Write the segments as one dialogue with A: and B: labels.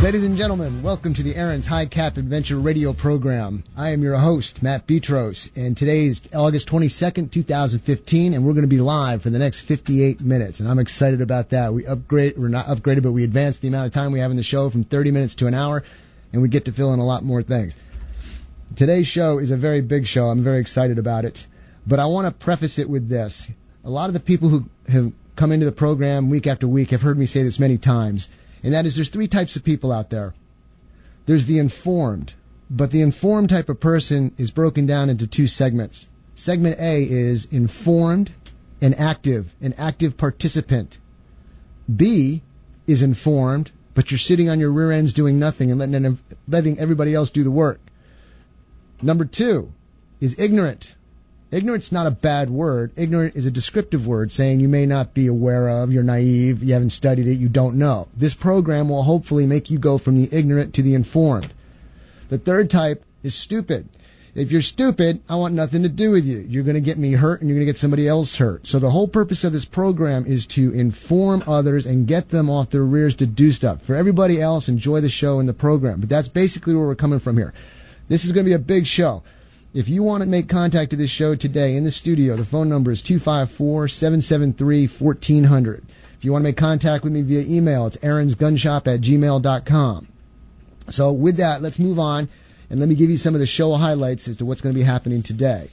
A: Ladies and gentlemen, welcome to the Aaron's High Cap Adventure radio program. I am your host, Matt Petros, and today is August 22nd, 2015, and we're going to be live for the next 58 minutes, and I'm excited about that. We're not upgraded, but we advanced the amount of time we have in the show from 30 minutes to an hour, and we get to fill in a lot more things. Today's show is a very big show. I'm very excited about it, but I want to preface it with this. A lot of the people who have come into the program week after week have heard me say this many times, and that is there's three types of people out there. There's the informed, but the informed type of person is broken down into two segments. Segment A is informed and active, an active participant. B is informed, but you're sitting on your rear ends doing nothing and letting everybody else do the work. Number two is ignorant. Ignorant's not a bad word. Ignorant is a descriptive word saying you may not be aware of, you're naive, you haven't studied it, you don't know. This program will hopefully make you go from the ignorant to the informed. The third type is stupid. If you're stupid, I want nothing to do with you. You're going to get me hurt and you're going to get somebody else hurt. So the whole purpose of this program is to inform others and get them off their rears to do stuff. For everybody else, enjoy the show and the program. But that's basically where we're coming from here. This is going to be a big show. If you want to make contact to this show today in the studio, the phone number is 254-773-1400. If you want to make contact with me via email, it's aaronsgunshop@gmail.com. So with that, let's move on, and let me give you some of the show highlights as to what's going to be happening today.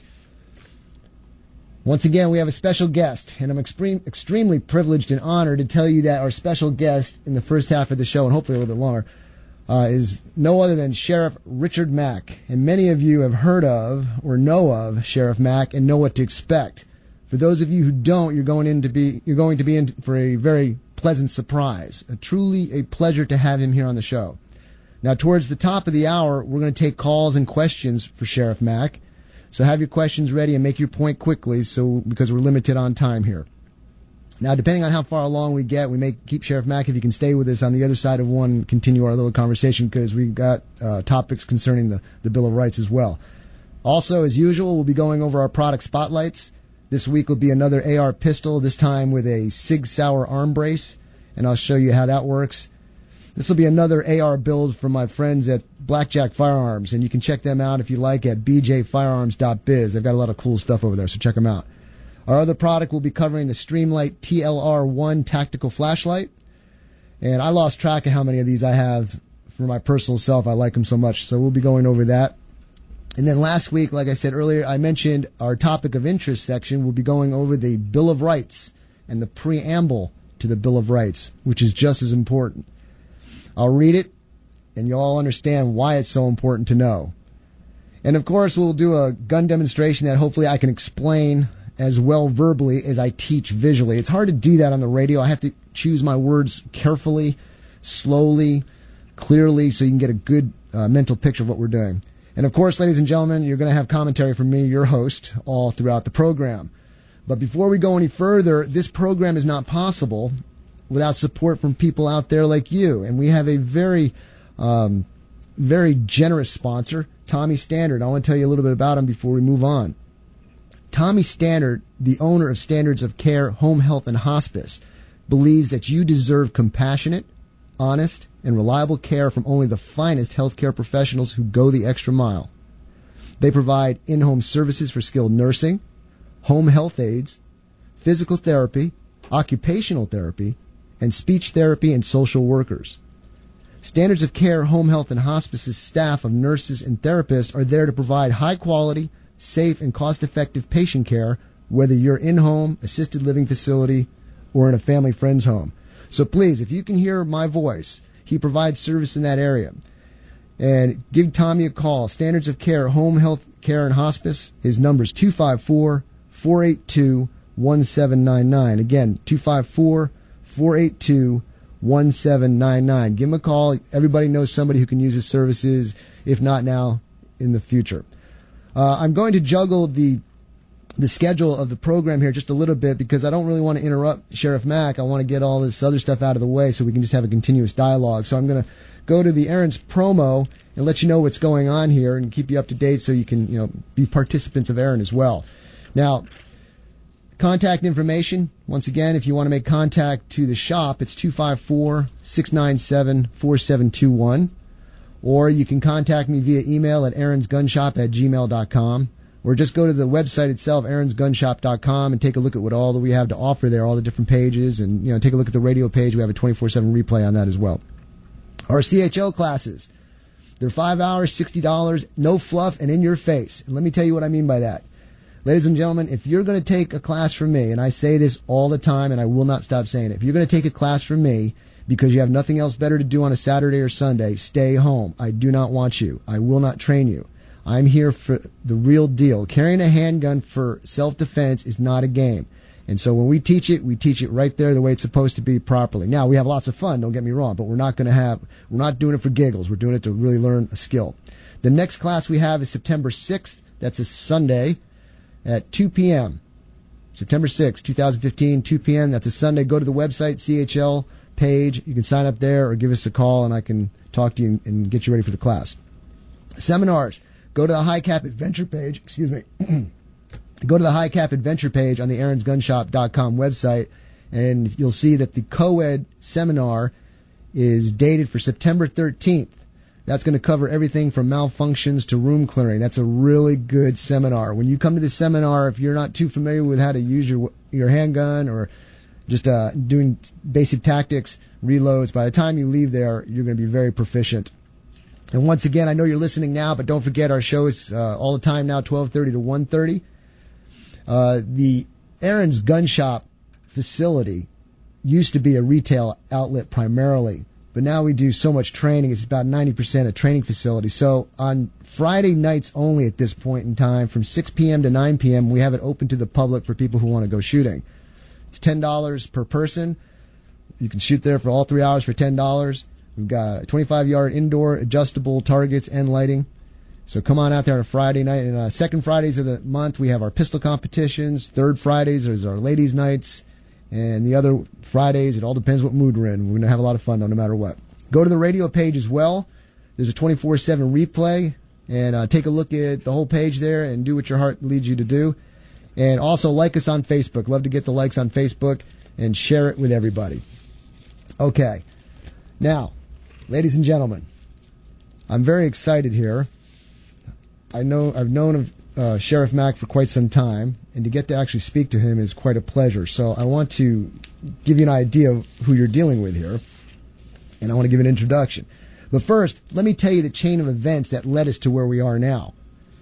A: Once again, we have a special guest, and I'm extremely privileged and honored to tell you that our special guest in the first half of the show, and hopefully a little bit longer, is no other than Sheriff Richard Mack. And many of you have heard of or know of Sheriff Mack and know what to expect. For those of you who don't, you're going to be in for a very pleasant surprise. Truly a pleasure to have him here on the show. Now, towards the top of the hour, we're going to take calls and questions for Sheriff Mack. So have your questions ready and make your point quickly, because we're limited on time here. Now, depending on how far along we get, we may keep Sheriff Mack, if you can stay with us on the other side of one, continue our little conversation, because we've got topics concerning the Bill of Rights as well. Also, as usual, we'll be going over our product spotlights. This week will be another AR pistol, this time with a Sig Sauer arm brace, and I'll show you how that works. This will be another AR build from my friends at Blackjack Firearms, and you can check them out if you like at bjfirearms.biz. They've got a lot of cool stuff over there, so check them out. Our other product will be covering the Streamlight TLR1 tactical flashlight. And I lost track of how many of these I have for my personal self. I like them so much. So we'll be going over that. And then last week, like I said earlier, I mentioned our topic of interest section. We'll be going over the Bill of Rights and the preamble to the Bill of Rights, which is just as important. I'll read it, and you'll all understand why it's so important to know. And of course, we'll do a gun demonstration that hopefully I can explain as well verbally as I teach visually. It's hard to do that on the radio. I have to choose my words carefully, slowly, clearly, so you can get a good mental picture of what we're doing. And of course, ladies and gentlemen, you're going to have commentary from me, your host, all throughout the program. But before we go any further, this program is not possible without support from people out there like you. And we have a very, very generous sponsor, Tommy Standard. I want to tell you a little bit about him before we move on. Tommy Standard, the owner of Standards of Care Home Health and Hospice, believes that you deserve compassionate, honest, and reliable care from only the finest healthcare professionals who go the extra mile. They provide in-home services for skilled nursing, home health aides, physical therapy, occupational therapy, and speech therapy and social workers. Standards of Care Home Health and Hospice's staff of nurses and therapists are there to provide high-quality, safe, and cost-effective patient care, whether you're in-home, assisted living facility, or in a family friend's home. So please, if you can hear my voice, he provides service in that area. And give Tommy a call. Standards of Care Home Health Care and Hospice. His number is 254-482-1799. Again, 254-482-1799. Give him a call. Everybody knows somebody who can use his services, if not now, in the future. I'm going to juggle the schedule of the program here just a little bit because I don't really want to interrupt Sheriff Mack. I want to get all this other stuff out of the way so we can just have a continuous dialogue. So I'm going to go to the Aaron's promo and let you know what's going on here and keep you up to date so you can, be participants of Aaron as well. Now, a Contact information, once again, if you want to make contact to the shop, it's 254-697-4721. Or you can contact me via email at aaronsgunshop@gmail.com. Or just go to the website itself, aaronsgunshop.com, and take a look at what all that we have to offer there, all the different pages, and take a look at the radio page. We have a 24/7 replay on that as well. Our CHL classes, they're 5 hours, $60, no fluff, and in your face. And let me tell you what I mean by that. Ladies and gentlemen, if you're going to take a class from me, and I say this all the time, and I will not stop saying it, if you're going to take a class from me because you have nothing else better to do on a Saturday or Sunday, stay home. I do not want you. I will not train you. I'm here for the real deal. Carrying a handgun for self-defense is not a game. And so when we teach it right there the way it's supposed to be properly. Now, we have lots of fun, don't get me wrong, but we're not doing it for giggles. We're doing it to really learn a skill. The next class we have is September 6th. That's a Sunday at 2 p.m. September 6th, 2015, 2 p.m. That's a Sunday. Go to the website, CHL page. You can sign up there or give us a call, and I can talk to you and get you ready for the class. Seminars. Go to the High Cap Adventure page. Excuse me. Go to the High Cap Adventure page on the aaronsgunshop.com website, and you'll see that the co-ed seminar is dated for September 13th. That's going to cover everything from malfunctions to room clearing. That's a really good seminar. When you come to this seminar, if you're not too familiar with how to use your handgun or just doing basic tactics, reloads, by the time you leave there, you're going to be very proficient. And once again, I know you're listening now, but don't forget our show is all the time now, 12:30 to 1:30. The Aaron's Gun Shop facility used to be a retail outlet primarily, but now we do so much training. It's about 90% a training facility. So on Friday nights only at this point in time, from 6 p.m. to 9 p.m., we have it open to the public for people who want to go shooting. It's $10 per person. You can shoot there for all 3 hours for $10. We've got 25-yard indoor adjustable targets and lighting. So come on out there on a Friday night. And second Fridays of the month, we have our pistol competitions. Third Fridays is our ladies' nights. And the other Fridays, it all depends what mood we're in. We're going to have a lot of fun, though, no matter what. Go to the radio page as well. There's a 24/7 replay. And take a look at the whole page there and do what your heart leads you to do. And also like us on Facebook. Love to get the likes on Facebook and share it with everybody. Okay. Now, ladies and gentlemen, I'm very excited here. I've known of Sheriff Mack for quite some time, and to get to actually speak to him is quite a pleasure. So I want to give you an idea of who you're dealing with here, and I want to give an introduction. But first, let me tell you the chain of events that led us to where we are now.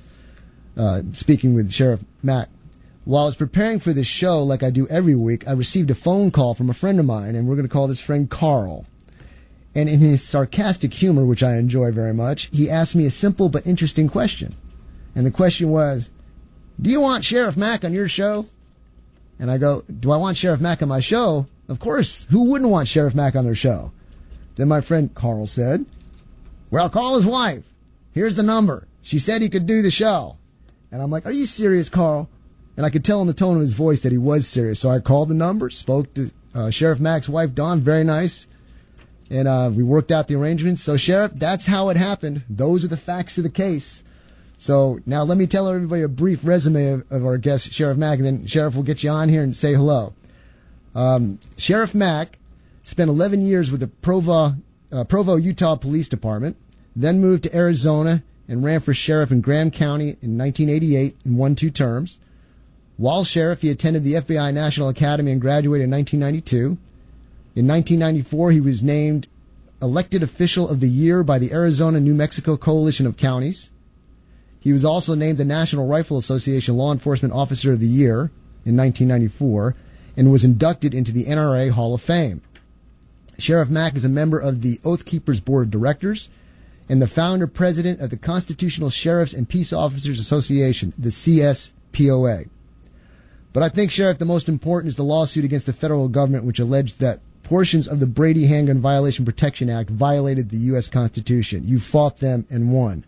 A: Speaking with Sheriff Mack. While I was preparing for this show, like I do every week, I received a phone call from a friend of mine, and we're going to call this friend Carl. And in his sarcastic humor, which I enjoy very much, he asked me a simple but interesting question. And the question was, do you want Sheriff Mack on your show? And I go, do I want Sheriff Mack on my show? Of course. Who wouldn't want Sheriff Mack on their show? Then my friend Carl said, well, call his wife. Here's the number. She said he could do the show. And I'm like, are you serious, Carl? And I could tell in the tone of his voice that he was serious. So I called the number, spoke to Sheriff Mack's wife, Dawn, very nice. And we worked out the arrangements. So, Sheriff, that's how it happened. Those are the facts of the case. So now let me tell everybody a brief resume of our guest, Sheriff Mack, and then Sheriff will get you on here and say hello. Sheriff Mack spent 11 years with the Provo, Utah Police Department, then moved to Arizona and ran for sheriff in Graham County in 1988 and won 2 terms. While sheriff, he attended the FBI National Academy and graduated in 1992. In 1994, he was named Elected Official of the Year by the Arizona-New Mexico Coalition of Counties. He was also named the National Rifle Association Law Enforcement Officer of the Year in 1994 and was inducted into the NRA Hall of Fame. Sheriff Mack is a member of the Oath Keepers Board of Directors and the founder-president of the Constitutional Sheriffs and Peace Officers Association, the CSPOA. But I think, Sheriff, the most important is the lawsuit against the federal government, which alleged that portions of the Brady Handgun Violation Protection Act violated the U.S. Constitution. You fought them and won.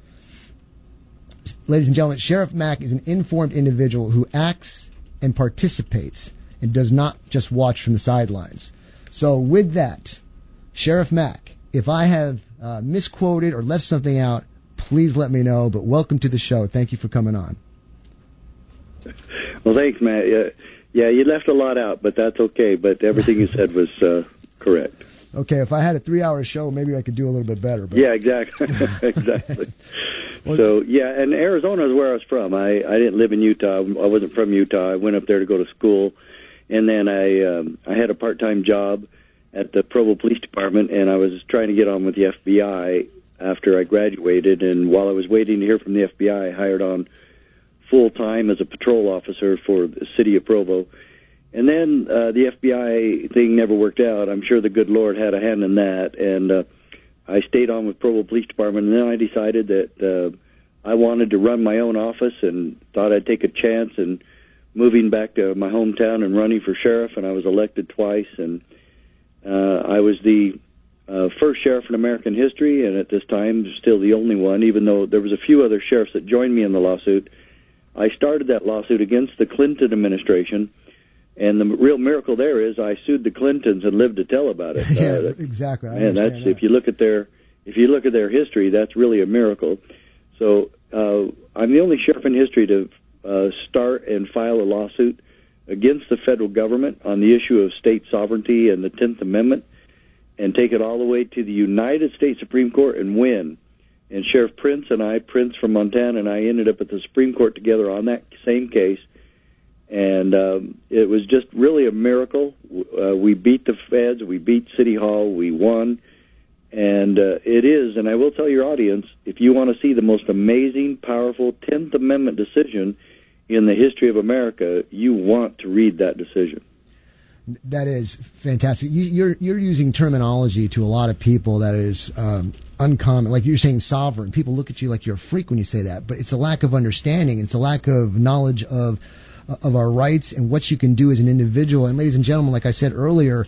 A: Ladies and gentlemen, Sheriff Mack is an informed individual who acts and participates and does not just watch from the sidelines. So with that, Sheriff Mack, if I have misquoted or left something out, please let me know. But welcome to the show. Thank you for coming on.
B: Well, thanks, Matt. Yeah, you left a lot out, but that's okay. But everything you said was correct.
A: Okay, if I had a 3-hour show, maybe I could do a little bit better. But.
B: Yeah, exactly. Exactly. So, yeah, and Arizona is where I was from. I didn't live in Utah. I wasn't from Utah. I went up there to go to school, and then I had a part-time job at the Provo Police Department, and I was trying to get on with the FBI after I graduated, and while I was waiting to hear from the FBI, I hired on full-time as a patrol officer for the city of Provo. And then the FBI thing never worked out. I'm sure the good Lord had a hand in that, and I stayed on with Provo Police Department, and then I decided that I wanted to run my own office and thought I'd take a chance in moving back to my hometown and running for sheriff, and I was elected twice, and I was the first sheriff in American history, and at this time still the only one, even though there was a few other sheriffs that joined me in the lawsuit. I started that lawsuit against the Clinton administration, and the real miracle there is I sued the Clintons and lived to tell about it.
A: Yeah, exactly.
B: And that's if you look at their history, that's really a miracle. So I'm the only sheriff in history to start and file a lawsuit against the federal government on the issue of state sovereignty and the 10th Amendment, and take it all the way to the United States Supreme Court and win. And Sheriff Prince and I, Prince from Montana, and I ended up at the Supreme Court together on that same case. And it was just really a miracle. We beat the feds. We beat City Hall. We won. And it is, and I will tell your audience, if you want to see the most amazing, powerful 10th Amendment decision in the history of America, you want to read that decision.
A: That is fantastic. You're using terminology to a lot of people that is uncommon. Like you're saying sovereign. People look at you like you're a freak when you say that. But it's a lack of understanding. It's a lack of knowledge of our rights and what you can do as an individual. And ladies and gentlemen, like I said earlier,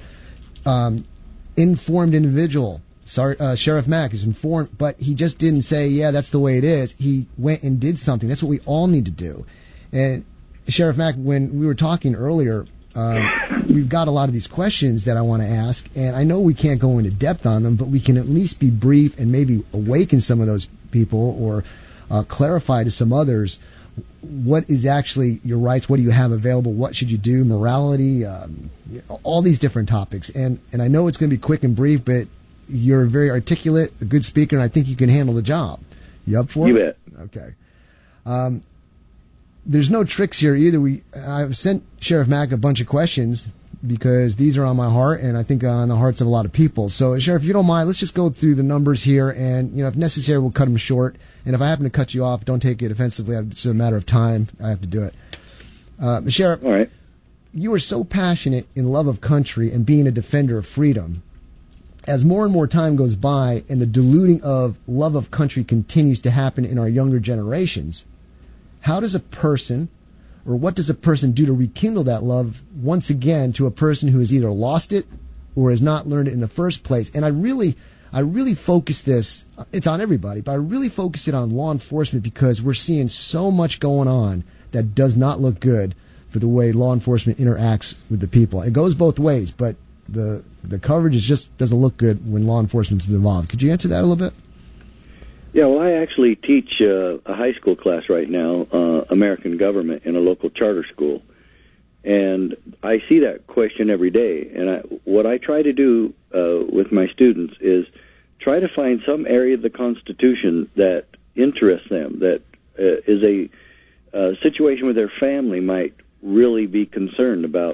A: informed individual. Sorry, Sheriff Mack is informed, but he just didn't say, yeah, that's the way it is. He went and did something. That's what we all need to do. And Sheriff Mack, when we were talking earlier, we've got a lot of these questions that I want to ask, and I know we can't go into depth on them, but we can at least be brief and maybe awaken some of those people or clarify to some others what is actually your rights, what do you have available, what should you do, morality, all these different topics. And I know it's going to be quick and brief, but you're very articulate, a good speaker, and I think you can handle the job. You up for it?
B: You bet.
A: Okay. There's no tricks here either. I've sent Sheriff Mack a bunch of questions because these are on my heart and I think on the hearts of a lot of people. So, Sheriff, if you don't mind, let's just go through the numbers here, and if necessary, we'll cut them short. And if I happen to cut you off, don't take it offensively. It's a matter of time. I have to do it. Sheriff,
B: all right.
A: You are so passionate in love of country and being a defender of freedom. As more and more time goes by and the diluting of love of country continues to happen in our younger generations, how does a person, or what does a person do to rekindle that love once again to a person who has either lost it or has not learned it in the first place? And I really focus this, it's on everybody, but I really focus it on law enforcement because we're seeing so much going on that does not look good for the way law enforcement interacts with the people. It goes both ways, but the coverage just doesn't look good when law enforcement's involved. Could you answer that a little bit?
B: Yeah, well, I actually teach a high school class right now, American government, in a local charter school. And I see that question every day. And what I try to do with my students is try to find some area of the Constitution that interests them, that is a situation where their family might really be concerned about.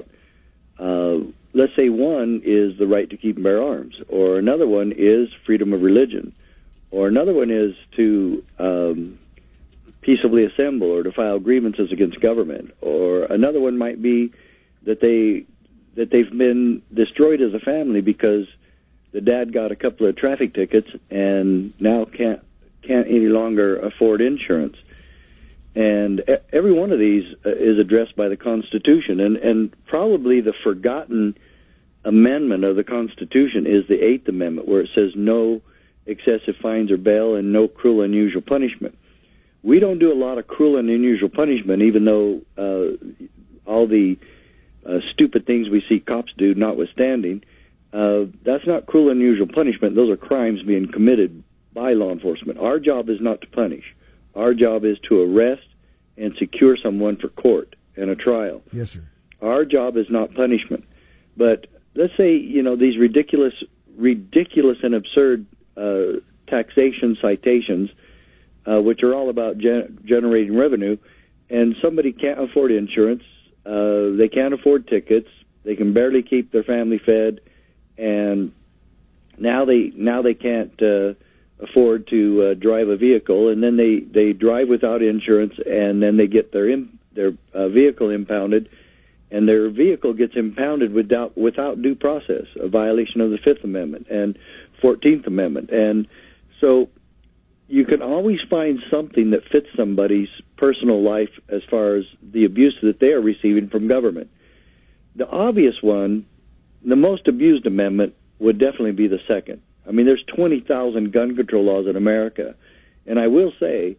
B: Let's say one is the right to keep and bear arms, or another one is freedom of religion, or another one is to peaceably assemble or to file grievances against government, or another one might be that they've been destroyed as a family because the dad got a couple of traffic tickets and now can't any longer afford insurance. And every one of these is addressed by the Constitution, and probably the forgotten amendment of the Constitution is the 8th Amendment, where it says no excessive fines or bail and no cruel and unusual punishment. We don't do a lot of cruel and unusual punishment, even though all the stupid things we see cops do notwithstanding. That's not cruel and unusual punishment. Those are crimes being committed by law enforcement. Our job is not to punish. Our job is to arrest and secure someone for court and a trial.
A: Yes, sir.
B: Our job is not punishment. But let's say, these ridiculous and absurd taxation citations, which are all about generating revenue, and somebody can't afford insurance, they can't afford tickets, they can barely keep their family fed, and now they can't afford to drive a vehicle, and then they drive without insurance, and then they get their vehicle impounded, and their vehicle gets impounded without due process, a violation of the Fifth Amendment and 14th Amendment. And so you can always find something that fits somebody's personal life as far as the abuse that they are receiving from government. The obvious one, the most abused amendment, would definitely be the second. I mean, there's 20,000 gun control laws in America, and I will say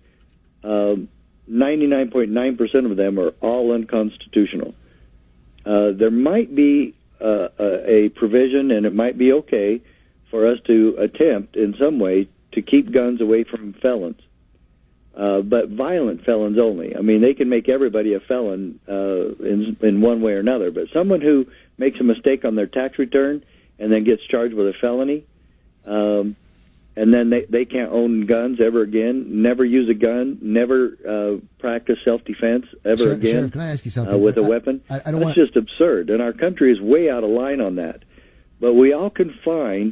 B: 99.9% of them are all unconstitutional. There might be a provision, and it might be okay for us to attempt in some way to keep guns away from felons, but violent felons only. I mean, they can make everybody a felon in one way or another, but someone who makes a mistake on their tax return and then gets charged with a felony, and then they can't own guns ever again, never use a gun, never practice self-defense ever again.
A: Sheriff, can I ask you something?
B: With a weapon? That's just absurd, and our country is way out of line on that. But we all can find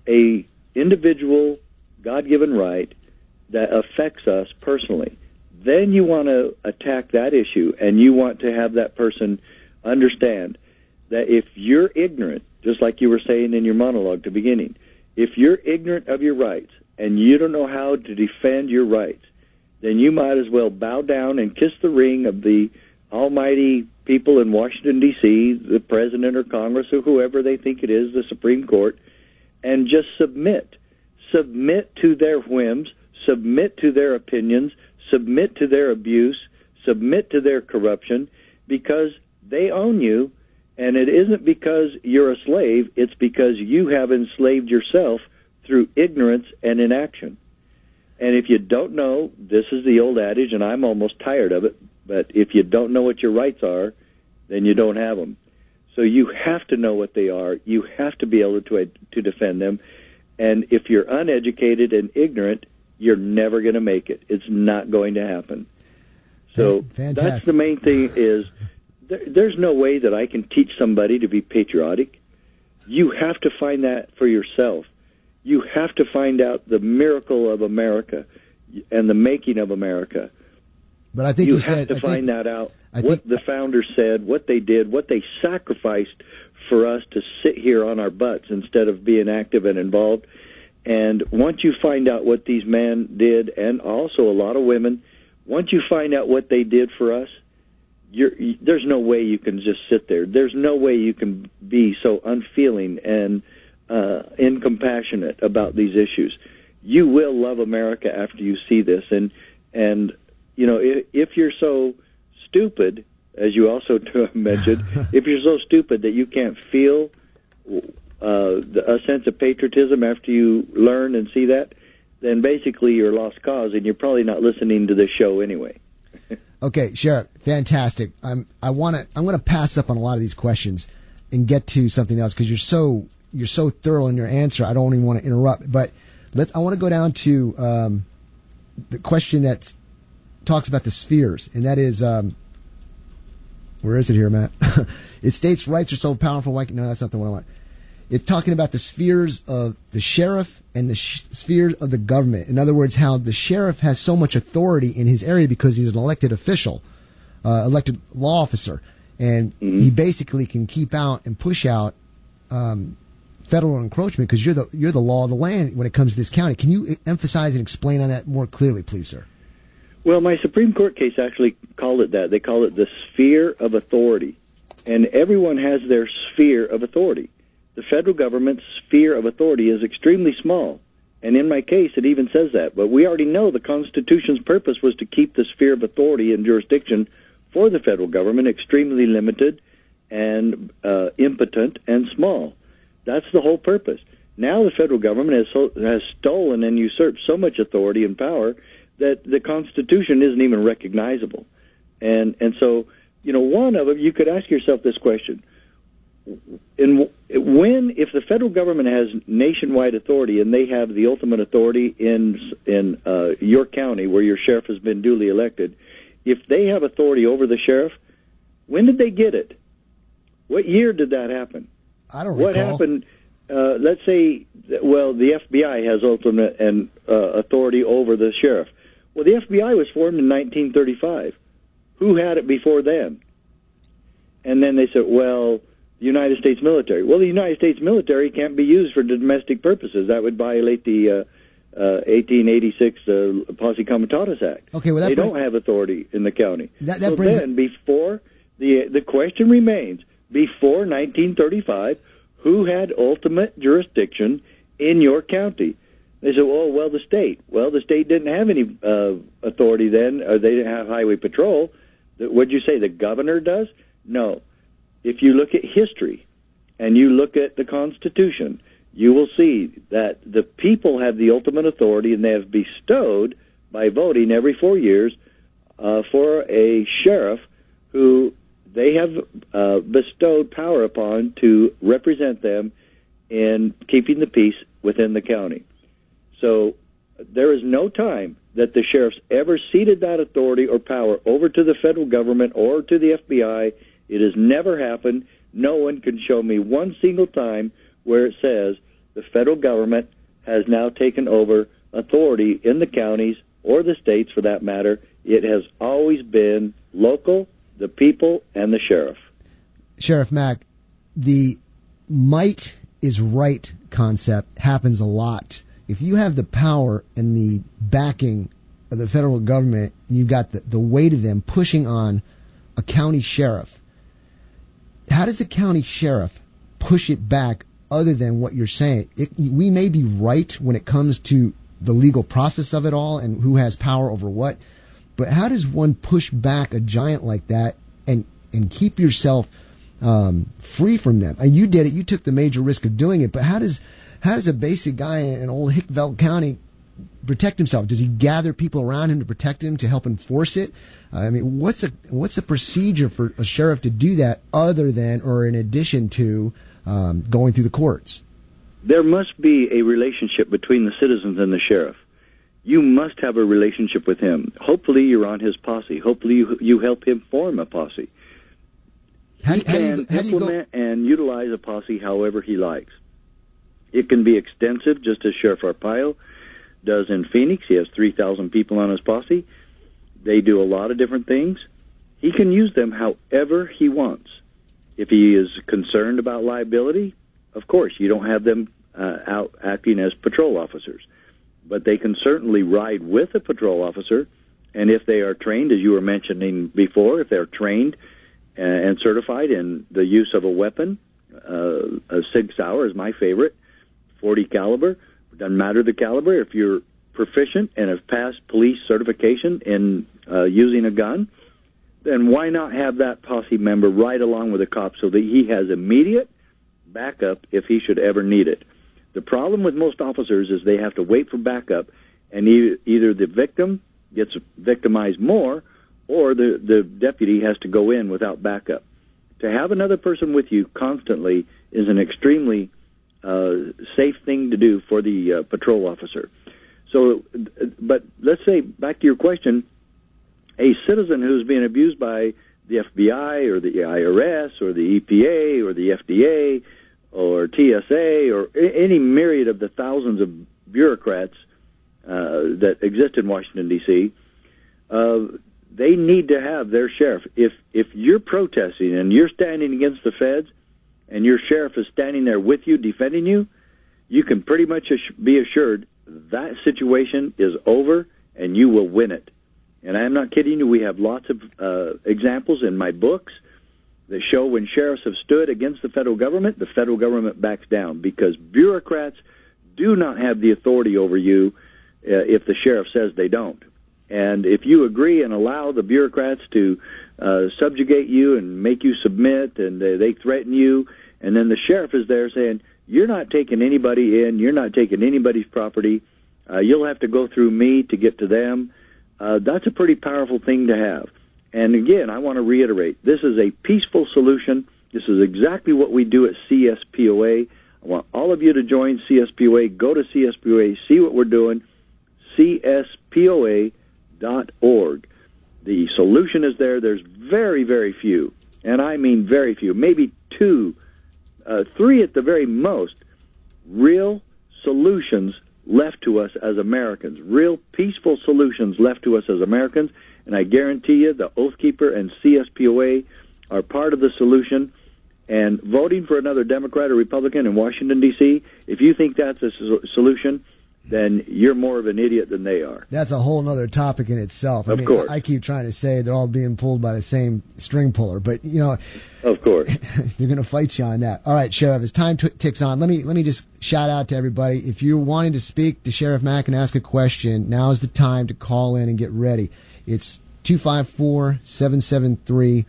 B: a individual God-given right that affects us personally. Then you want to attack that issue, and you want to have that person understand that if you're ignorant, just like you were saying in your monologue at the beginning, if you're ignorant of your rights and you don't know how to defend your rights, then you might as well bow down and kiss the ring of the almighty people in Washington, D.C., the president or Congress or whoever they think it is, the Supreme Court, and just submit. Submit to their whims, submit to their opinions, submit to their abuse, submit to their corruption, because they own you. And it isn't because you're a slave, it's because you have enslaved yourself through ignorance and inaction. And if you don't know, this is the old adage, and I'm almost tired of it, but if you don't know what your rights are, then you don't have them. So you have to know what they are. You have to be able to defend them. And if you're uneducated and ignorant, you're never going to make it. It's not going to happen. So
A: Fantastic.
B: That's the main thing is... There's no way that I can teach somebody to be patriotic. You have to find that for yourself. You have to find out the miracle of America and the making of America.
A: But I think
B: you have to find that out. What the founders said, what they did, what they sacrificed for us to sit here on our butts instead of being active and involved. And once you find out what these men did, and also a lot of women, once you find out what they did for us, there's no way you can just sit there. There's no way you can be so unfeeling and incompassionate about these issues. You will love America after you see this. And if you're so stupid, as you also mentioned, if you're so stupid that you can't feel a sense of patriotism after you learn and see that, then basically you're a lost cause, and you're probably not listening to this show anyway.
A: Okay, Sheriff, fantastic. I'm going to pass up on a lot of these questions and get to something else because you're so thorough in your answer. I don't even want to interrupt, but I want to go down to the question that talks about the spheres, and that is where is it here, Matt? It states rights are so powerful. No, that's not the one I want. It's talking about the spheres of the sheriff and the spheres of the government. In other words, how the sheriff has so much authority in his area because he's an elected official, elected law officer, and he basically can keep out and push out federal encroachment because you're the law of the land when it comes to this county. Can you emphasize and explain on that more clearly, please, sir?
B: Well, my Supreme Court case actually called it that. They call it the sphere of authority, and everyone has their sphere of authority. The federal government's sphere of authority is extremely small, and in my case it even says that. But we already know the Constitution's purpose was to keep the sphere of authority and jurisdiction for the federal government extremely limited and impotent and small. That's the whole purpose. Now the federal government has stolen and usurped so much authority and power that the Constitution isn't even recognizable. And so, one of them, you could ask yourself this question. If the federal government has nationwide authority and they have the ultimate authority in your county where your sheriff has been duly elected, if they have authority over the sheriff, when did they get it? What year did that happen?
A: I don't recall.
B: What happened? Let's say, well, the FBI has ultimate and authority over the sheriff. Well, the FBI was formed in 1935. Who had it before then? And then they said, well, the United States military. Well, the United States military can't be used for domestic purposes. That would violate the 1886 Posse Comitatus Act.
A: Okay, well,
B: they don't have authority in the county. Before the question remains, before 1935, who had ultimate jurisdiction in your county? They said, well, the state. Well, the state didn't have any authority then, or they didn't have highway patrol. What'd you say, the governor does? No. If you look at history and you look at the Constitution, you will see that the people have the ultimate authority, and they have bestowed, by voting every 4 years, for a sheriff who they have bestowed power upon to represent them in keeping the peace within the county. So there is no time that the sheriffs ever ceded that authority or power over to the federal government or to the FBI. It has never happened. No one can show me one single time where it says the federal government has now taken over authority in the counties or the states, for that matter. It has always been local, the people, and the sheriff.
A: Sheriff Mack, the might is right concept happens a lot. If you have the power and the backing of the federal government, and you've got the weight of them pushing on a county sheriff, how does the county sheriff push it back other than what you're saying? We may be right when it comes to the legal process of it all and who has power over what, but how does one push back a giant like that and keep yourself free from them? And you did it. You took the major risk of doing it, but how does a basic guy in old Hickville County protect himself? Does he gather people around him to protect him, to help enforce it? I mean, what's a procedure for a sheriff to do that other than or in addition to going through the courts?
B: There must be a relationship between the citizens and the sheriff. You must have a relationship with him. Hopefully you're on his posse. Hopefully you help him form a posse. He can implement and utilize a posse however he likes. It can be extensive, just as Sheriff Arpaio does in Phoenix. He has 3,000 people on his posse. They do a lot of different things. He can use them however he wants. If he is concerned about liability, of course, you don't have them out acting as patrol officers. But they can certainly ride with a patrol officer, and if they are trained, as you were mentioning before, if they're trained and certified in the use of a weapon, a Sig Sauer is my favorite, 40 caliber, doesn't matter the caliber. If you're proficient and have passed police certification in using a gun, then why not have that posse member ride along with a cop so that he has immediate backup if he should ever need it? The problem with most officers is they have to wait for backup, and either the victim gets victimized more or the deputy has to go in without backup. To have another person with you constantly is an extremely safe thing to do for the patrol officer. So, but let's say, back to your question, a citizen who's being abused by the FBI or the IRS or the EPA or the FDA or TSA or any myriad of the thousands of bureaucrats that exist in Washington, D.C., they need to have their sheriff. If you're protesting and you're standing against the feds and your sheriff is standing there with you, defending you, you can pretty much be assured that situation is over and you will win it. And I'm not kidding you. We have lots of examples in my books that show when sheriffs have stood against the federal government backs down because bureaucrats do not have the authority over you if the sheriff says they don't. And if you agree and allow the bureaucrats to subjugate you and make you submit and they threaten you, and then the sheriff is there saying, you're not taking anybody in, you're not taking anybody's property, you'll have to go through me to get to them, that's a pretty powerful thing to have. And again, I want to reiterate, this is a peaceful solution. This is exactly what we do at CSPOA. I want all of you to join CSPOA. Go to CSPOA, see what we're doing, cspoa.org. The solution is there. There's very, very few, and I mean very few, maybe 2, 3 at the very most, real solutions left to us as Americans, real peaceful solutions left to us as Americans. And I guarantee you the Oath Keeper and CSPOA are part of the solution. And voting for another Democrat or Republican in Washington, D.C., if you think that's a solution, then you're more of an idiot than they are.
A: That's a whole other topic in itself.
B: Of course.
A: I keep trying to say they're all being pulled by the same string puller, but, you know.
B: Of course.
A: They're going to fight you on that. All right, Sheriff, as time ticks on, let me just shout out to everybody. If you're wanting to speak to Sheriff Mack and ask a question, now is the time to call in and get ready. It's 254-773-1400,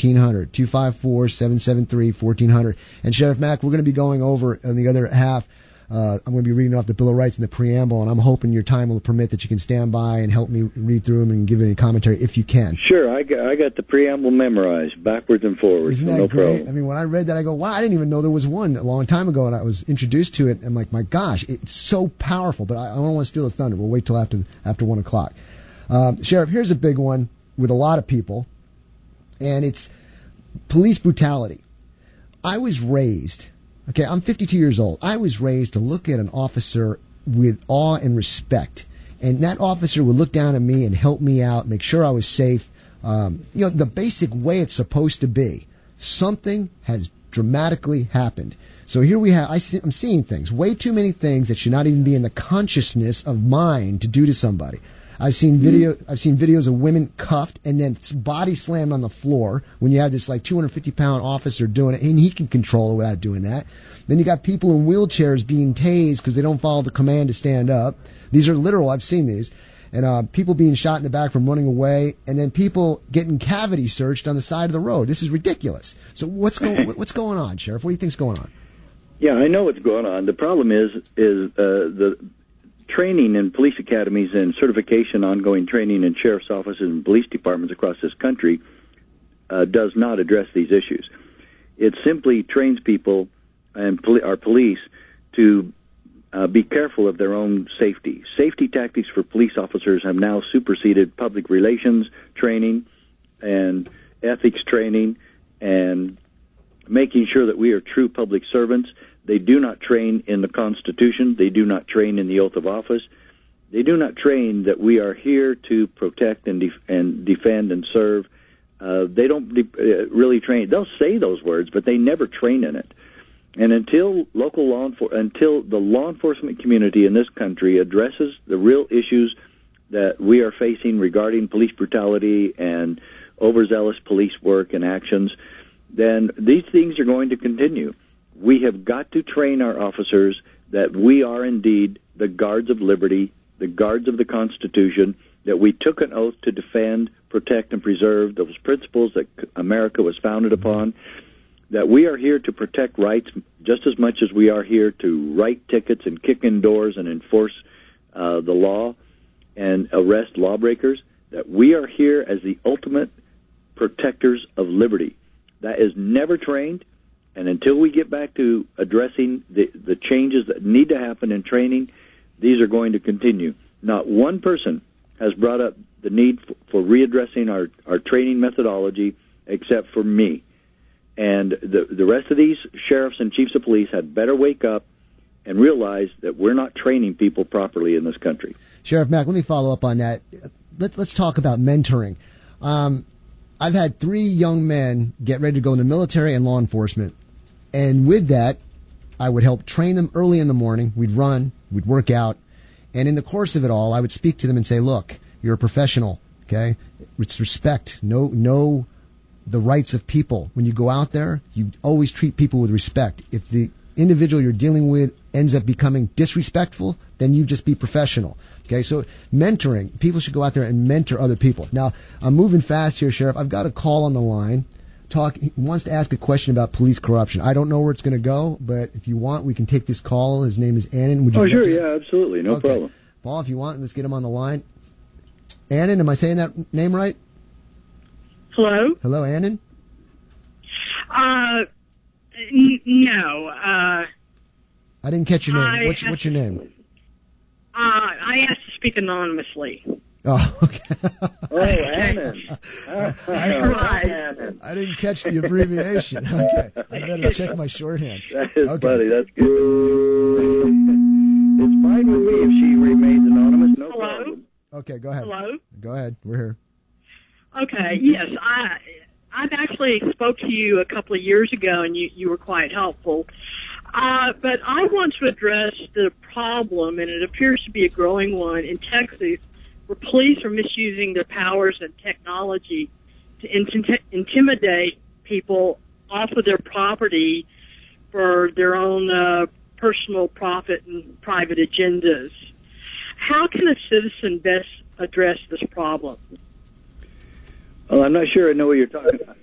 A: 254-773-1400. And Sheriff Mack, we're going to be going over in the other half. I'm going to be reading off the Bill of Rights and the preamble, and I'm hoping your time will permit that you can stand by and help me read through them and give any commentary if you can.
B: Sure, I got the preamble memorized backwards and forwards.
A: Isn't that
B: no
A: great?
B: Problem.
A: I mean, when I read that, I go, wow, I didn't even know there was one a long time ago, and I was introduced to it. I'm like, my gosh, it's so powerful, but I don't want to steal the thunder. We'll wait till after 1 o'clock. Sheriff, here's a big one with a lot of people, and it's police brutality. I was raised... Okay, I'm 52 years old. I was raised to look at an officer with awe and respect. And that officer would look down at me and help me out, make sure I was safe. The basic way it's supposed to be. Something has dramatically happened. So here we have, I'm seeing things, way too many things that should not even be in the consciousness of mind to do to somebody. I've seen videos of women cuffed and then body slammed on the floor when you have this like 250-pound officer doing it, and he can control it without doing that. Then you got people in wheelchairs being tased because they don't follow the command to stand up. These are literal. I've seen these. And people being shot in the back from running away, and then people getting cavity searched on the side of the road. This is ridiculous. So what's going on, Sheriff? What do you think's going on?
B: Yeah, I know what's going on. The problem is the training in police academies and certification, ongoing training in sheriff's offices and police departments across this country does not address these issues. It simply trains people and our police to be careful of their own safety. Safety tactics for police officers have now superseded public relations training and ethics training and making sure that we are true public servants. They do not train in the Constitution. They do not train in the oath of office. They do not train that we are here to protect and defend and serve. They don't really train. They'll say those words, but they never train in it. And until until the law enforcement community in this country addresses the real issues that we are facing regarding police brutality and overzealous police work and actions, then these things are going to continue. We have got to train our officers that we are indeed the guards of liberty, the guards of the Constitution, that we took an oath to defend, protect, and preserve those principles that America was founded upon, that we are here to protect rights just as much as we are here to write tickets and kick in doors and enforce the law and arrest lawbreakers, that we are here as the ultimate protectors of liberty. That is never trained. And until we get back to addressing the changes that need to happen in training, these are going to continue. Not one person has brought up the need for readdressing our training methodology except for me. And the rest of these sheriffs and chiefs of police had better wake up and realize that we're not training people properly in this country.
A: Sheriff Mack, let me follow up on that. Let's talk about mentoring. I've had 3 young men get ready to go in the military and law enforcement. And with that, I would help train them early in the morning. We'd run, we'd work out. And in the course of it all, I would speak to them and say, look, you're a professional, okay? It's respect. Know the rights of people. When you go out there, you always treat people with respect. If the individual you're dealing with ends up becoming disrespectful, then you just be professional. Okay, so mentoring. People should go out there and mentor other people. Now, I'm moving fast here, Sheriff. I've got a call on the line. He wants to ask a question about police corruption. I don't know where it's going to go, but if you want, we can take this call. His name is Annan. Would you
B: sure, yeah, absolutely. No problem.
A: Paul, if you want, let's get him on the line. Annan, am I saying that name right?
C: Hello?
A: Hello, Annan?
C: No.
A: I didn't catch your name. What's your name?
C: I asked to speak anonymously.
A: Oh, okay.
B: Oh, Annan.
C: Right.
A: I didn't catch the abbreviation. Okay. I better check my shorthand.
B: That is
A: Okay.
B: funny. That's good. It's fine with me if she remains anonymous. No
C: Hello?
B: problem.
A: Okay, go ahead.
C: Hello?
A: Go ahead. We're here.
C: Okay, yes. I've actually spoke to you a couple of years ago, and you were quite helpful. But I want to address the problem, and it appears to be a growing one in Texas, where police are misusing their powers and technology to intimidate people off of their property for their own personal profit and private agendas. How can a citizen best address this problem?
B: Well, I'm not sure I know what you're talking about.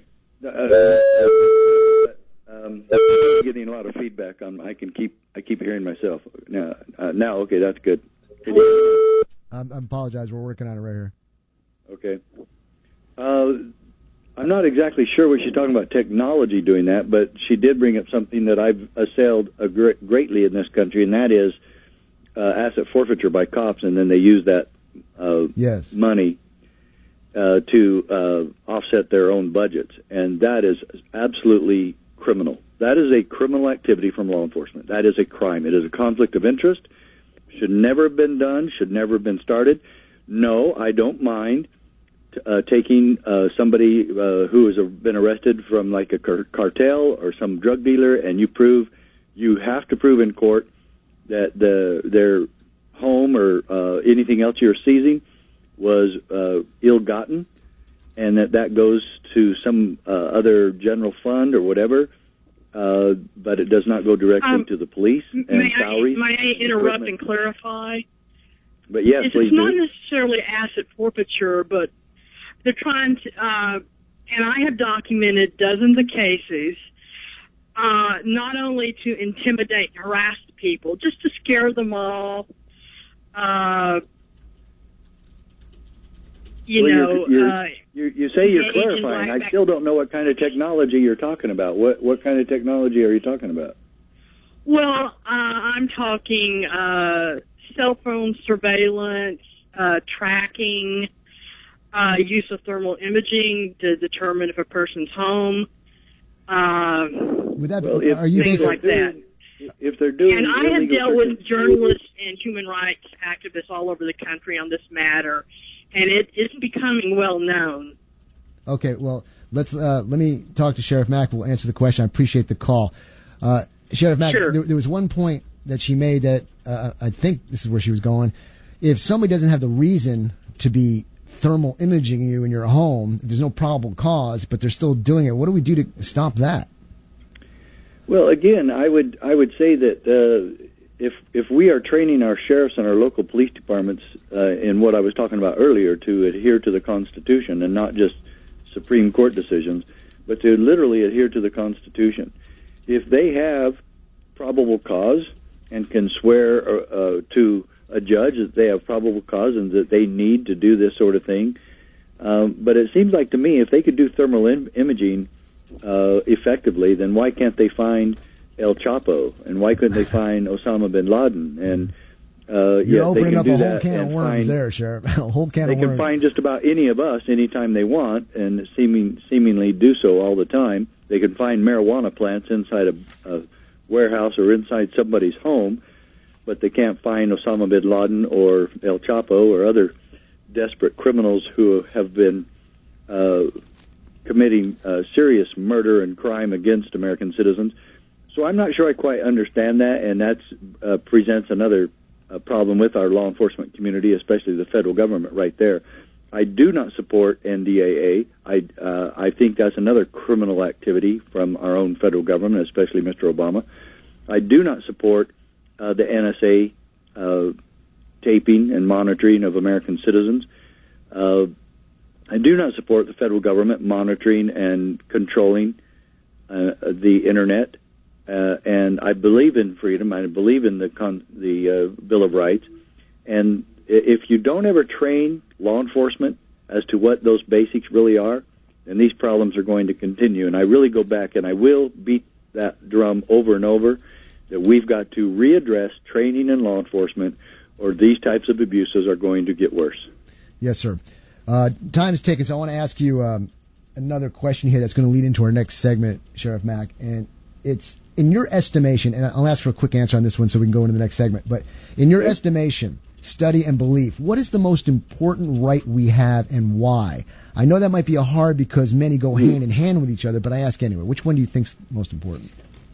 B: Getting a lot of feedback on. I keep hearing myself now. Okay, that's good.
A: I apologize. We're working on it right here.
B: Okay. I'm not exactly sure what she's talking about technology doing that, but she did bring up something that I've assailed greatly in this country, and that is asset forfeiture by cops, and then they use that
A: Yes.
B: money to offset their own budgets, and that is absolutely criminal. That is a criminal activity from law enforcement. That is a crime. It is a conflict of interest. Should never have been done. Should never have been started. No, I don't mind taking somebody who has been arrested from like a cartel or some drug dealer, and you have to prove in court that their home or anything else you're seizing was ill-gotten, and that goes to some other general fund or whatever, but it does not go directly to the police and salaries.
C: May I interrupt and clarify?
B: But yes, please
C: It's not
B: do.
C: necessarily asset forfeiture, but they're trying to, and I have documented dozens of cases, not only to intimidate and harass people, just to scare them off,
B: You say you're clarifying. I still don't know what kind of technology you're talking about. What kind of technology are you talking about?
C: Well, I'm talking cell phone surveillance, tracking, use of thermal imaging to determine if a person's home.
A: Would that
B: Well,
A: are you
C: things
A: basically
C: like that.
B: If they're doing,
C: And I have
B: illegal
C: dealt with
B: pursuits-
C: journalists and human rights activists all over the country on this matter, and it's becoming well known.
A: Okay, well, let me talk to Sheriff Mack. We'll answer the question. I appreciate the call. Sheriff Mack,
C: Sure.
A: there was one point that she made that I think this is where she was going. If somebody doesn't have the reason to be thermal imaging you in your home, there's no probable cause, but they're still doing it, what do we do to stop that?
B: Well, again, I would say that if we are training our sheriffs and our local police departments in what I was talking about earlier, to adhere to the Constitution and not just Supreme Court decisions, but to literally adhere to the Constitution. If they have probable cause and can swear to a judge that they have probable cause and that they need to do this sort of thing, but it seems like to me if they could do thermal imaging effectively, then why can't they find El Chapo, and why couldn't they find Osama bin Laden? And
A: You're opening
B: they can
A: up
B: do
A: a whole
B: that
A: can of
B: and
A: worms
B: find,
A: there, Sheriff. A whole can
B: they
A: of
B: can
A: worms.
B: find just about any of us anytime they want, and seemingly do so all the time. They can find marijuana plants inside a warehouse or inside somebody's home, but they can't find Osama bin Laden or El Chapo or other desperate criminals who have been committing serious murder and crime against American citizens. So I'm not sure I quite understand that, and that presents another problem with our law enforcement community, especially the federal government right there. I do not support NDAA. I think that's another criminal activity from our own federal government, especially Mr. Obama. I do not support the NSA taping and monitoring of American citizens. I do not support the federal government monitoring and controlling the Internet. And I believe in freedom. I believe in the Bill of Rights. And if you don't ever train law enforcement as to what those basics really are, and these problems are going to continue. And I really go back, and I will beat that drum over and over, that we've got to readdress training in law enforcement, or these types of abuses are going to get worse.
A: Yes, sir. Time is ticking, so I want to ask you another question here that's going to lead into our next segment, Sheriff Mack, and it's, in your estimation, and I'll ask for a quick answer on this one so we can go into the next segment, but in your estimation, study and belief, what is the most important right we have and why? I know that might be hard because many go hand in hand with each other, but I ask anyway. Which one do you think's most important?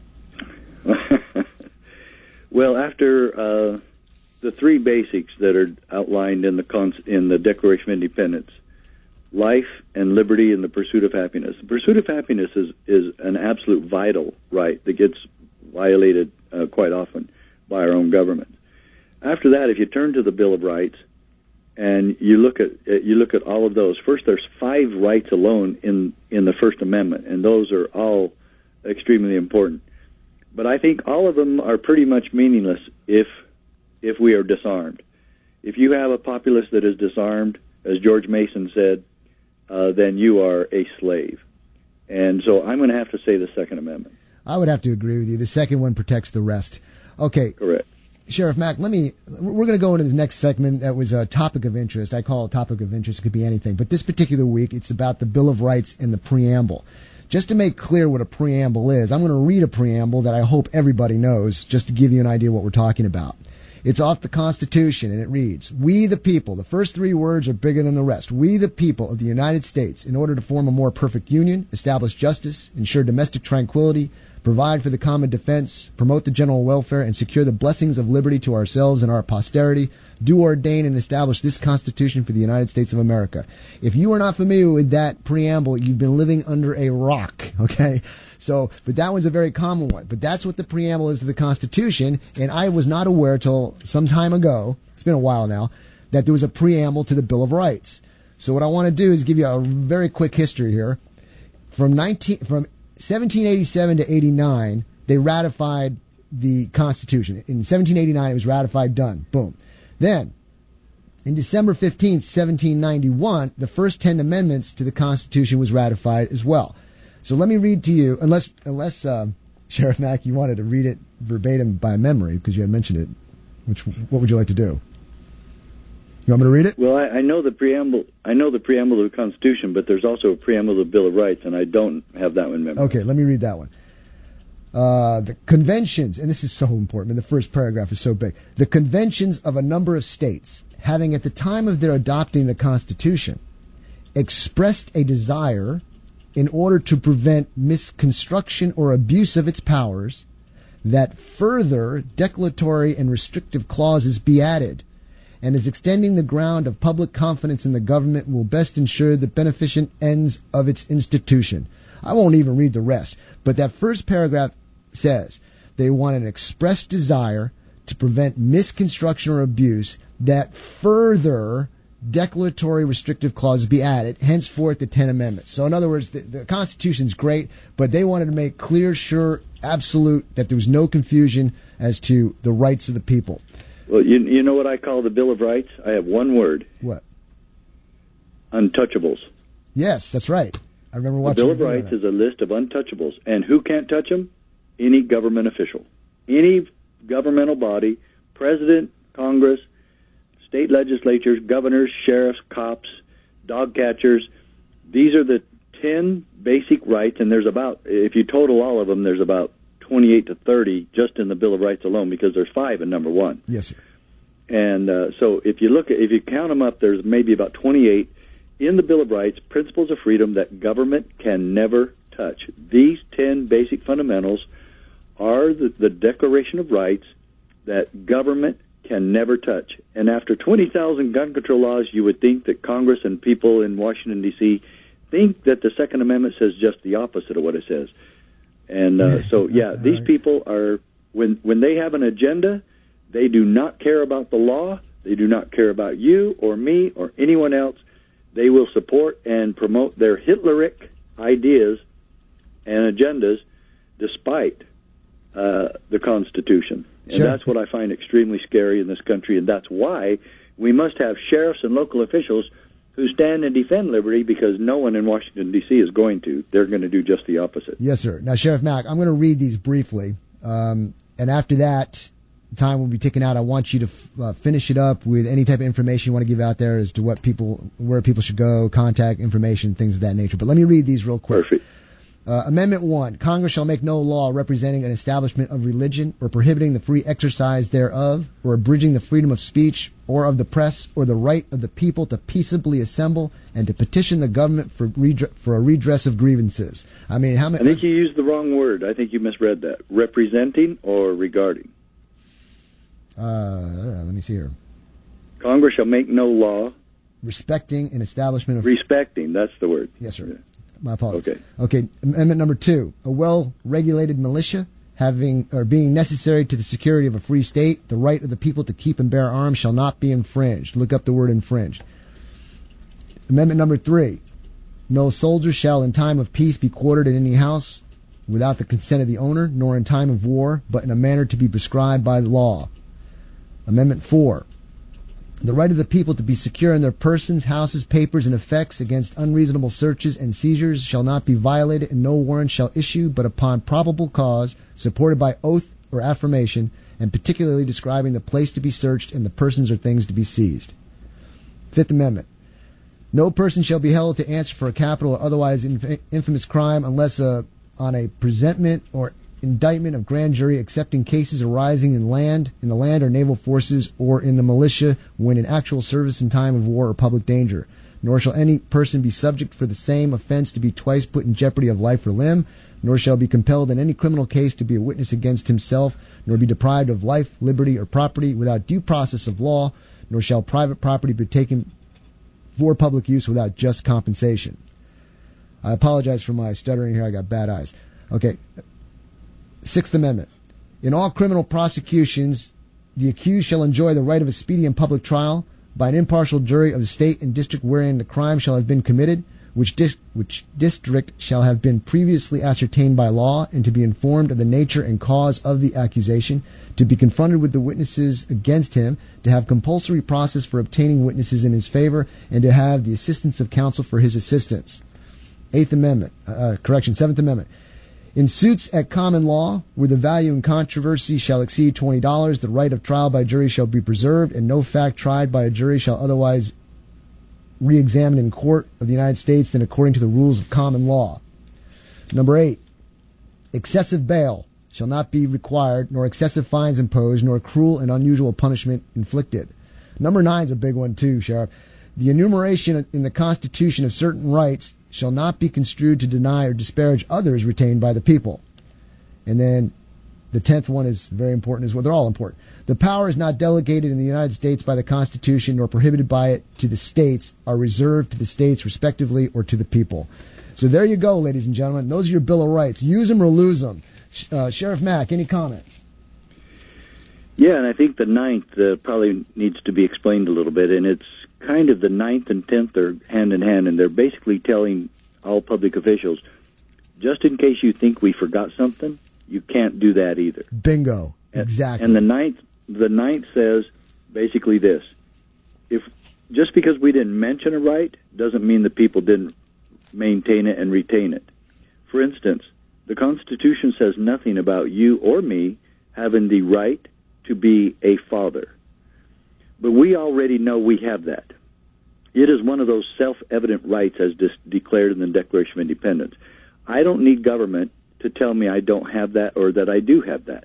B: Well, after the three basics that are outlined in the Declaration of Independence, life and liberty and the pursuit of happiness. The pursuit of happiness is an absolute vital right that gets violated quite often by our own government. After that, if you turn to the Bill of Rights and you look at all of those, first there's 5 rights alone in the First Amendment, and those are all extremely important. But I think all of them are pretty much meaningless if we are disarmed. If you have a populace that is disarmed, as George Mason said, then you are a slave. And so I'm going to have to say the Second Amendment.
A: I would have to agree with you. The second one protects the rest. Okay.
B: Correct.
A: Sheriff Mack, we're going to go into the next segment that was a topic of interest. I call it topic of interest. It could be anything. But this particular week, it's about the Bill of Rights and the preamble. Just to make clear what a preamble is, I'm going to read a preamble that I hope everybody knows, just to give you an idea what we're talking about. It's off the Constitution, and it reads, "We the people," the first 3 words are bigger than the rest, "we the people of the United States, in order to form a more perfect union, establish justice, ensure domestic tranquility, provide for the common defense, promote the general welfare, and secure the blessings of liberty to ourselves and our posterity, do ordain and establish this Constitution for the United States of America." If you are not familiar with that preamble, you've been living under a rock, okay? So, but that one's a very common one. But that's what the preamble is to the Constitution, and I was not aware till some time ago, it's been a while now, that there was a preamble to the Bill of Rights. So what I want to do is give you a very quick history here. From 1787 to 89, they ratified the Constitution. In 1789, it was ratified, done, boom. Then, in December 15th, 1791, the first 10 amendments to the Constitution was ratified as well. So let me read to you, unless Sheriff Mack, you wanted to read it verbatim by memory because you had mentioned it. What would you like to do? You want me to read it?
B: Well, I know the preamble. I know the preamble of the Constitution, but there's also a preamble of the Bill of Rights, and I don't have that one memorized.
A: Okay, let me read that one. The conventions, and this is so important, and the first paragraph is so big. The conventions of a number of states, having at the time of their adopting the Constitution, expressed a desire, in order to prevent misconstruction or abuse of its powers, that further declaratory and restrictive clauses be added, and as extending the ground of public confidence in the government will best ensure the beneficent ends of its institution. I won't even read the rest, but that first paragraph says they want an express desire to prevent misconstruction or abuse, that further declaratory restrictive clauses be added, henceforth the 10 amendments. So in other words, the Constitution's great, but they wanted to make clear, sure, absolute, that there was no confusion as to the rights of the people.
B: Well, you know what I call the Bill of Rights? I have one word.
A: What?
B: Untouchables.
A: Yes, that's right. I remember watching
B: the Bill of Rights is a list of untouchables. And who can't touch them? Any government official. Any governmental body, president, Congress, state legislatures, governors, sheriffs, cops, dog catchers. These are the 10 basic rights, and there's about, if you total all of them, there's about 28 to 30 just in the Bill of Rights alone, because there's 5 in number 1.
A: Yes, sir.
B: And so if you count them up, there's maybe about 28 in the Bill of Rights, principles of freedom that government can never touch. These 10 basic fundamentals are the Declaration of Rights that government can never touch. And after 20,000 gun control laws, you would think that Congress and people in Washington, D.C. think that the Second Amendment says just the opposite of what it says. And these people are, when they have an agenda, they do not care about the law. They do not care about you or me or anyone else. They will support and promote their Hitleric ideas and agendas despite the Constitution. And
A: Sure.
B: That's what I find extremely scary in this country, and that's why we must have sheriffs and local officials who stand and defend liberty, because no one in Washington, D.C. is going to. They're going to do just the opposite.
A: Yes, sir. Now, Sheriff Mack, I'm going to read these briefly, and after that, time will be ticking out. I want you to finish it up with any type of information you want to give out there as to where people should go, contact information, things of that nature. But let me read these real quick.
B: Perfect.
A: Amendment 1. Congress shall make no law representing an establishment of religion or prohibiting the free exercise thereof or abridging the freedom of speech or of the press or the right of the people to peaceably assemble and to petition the government for a redress of grievances. I mean, how many?
B: I think you used the wrong word. I think you misread that. Representing or regarding?
A: Let me see here.
B: Congress shall make no law.
A: Respecting an establishment of...
B: Respecting, that's the word.
A: Yes, sir.
B: Yeah.
A: My apologies.
B: Okay.
A: Amendment number 2. A well-regulated militia being necessary to the security of a free state, the right of the people to keep and bear arms shall not be infringed. Look up the word infringed. Amendment number 3. No soldier shall in time of peace be quartered in any house without the consent of the owner, nor in time of war, but in a manner to be prescribed by the law. Amendment 4. The right of the people to be secure in their persons, houses, papers, and effects against unreasonable searches and seizures shall not be violated, and no warrant shall issue but upon probable cause, supported by oath or affirmation, and particularly describing the place to be searched and the persons or things to be seized. Fifth Amendment. No person shall be held to answer for a capital or otherwise infamous crime unless on a presentment or indictment of grand jury, except in cases arising in the land or naval forces or in the militia when in actual service in time of war or public danger. Nor shall any person be subject for the same offense to be twice put in jeopardy of life or limb, nor shall be compelled in any criminal case to be a witness against himself, nor be deprived of life, liberty, or property without due process of law, nor shall private property be taken for public use without just compensation. I apologize for my stuttering here. I got bad eyes. Okay. Sixth Amendment. In all criminal prosecutions, the accused shall enjoy the right of a speedy and public trial by an impartial jury of the state and district wherein the crime shall have been committed, which district shall have been previously ascertained by law, and to be informed of the nature and cause of the accusation, to be confronted with the witnesses against him, to have compulsory process for obtaining witnesses in his favor, and to have the assistance of counsel for his assistance. Seventh Amendment. In suits at common law, where the value in controversy shall exceed $20, the right of trial by jury shall be preserved, and no fact tried by a jury shall otherwise re-examined in court of the United States than according to the rules of common law. Number 8. Excessive bail shall not be required, nor excessive fines imposed, nor cruel and unusual punishment inflicted. Number 9 is a big one too, Sheriff. The enumeration in the Constitution of certain rights shall not be construed to deny or disparage others retained by the people. And then the 10th one is very important as well. They're all important. The powers not delegated in the United States by the Constitution nor prohibited by it to the states are reserved to the states respectively or to the people. So there you go, ladies and gentlemen. Those are your Bill of Rights. Use them or lose them. Sheriff Mack, any comments?
B: Yeah, and I think the 9th probably needs to be explained a little bit, and it's kind of the 9th and 10th are hand in hand, and they're basically telling all public officials, just in case you think we forgot something, you can't do that either.
A: Bingo. Exactly.
B: And the 9th says basically this: if just because we didn't mention a right doesn't mean the people didn't maintain it and retain it. For instance, the Constitution says nothing about you or me having the right to be a father. But we already know we have that. It is one of those self-evident rights as declared in the Declaration of Independence. I don't need government to tell me I don't have that or that I do have that.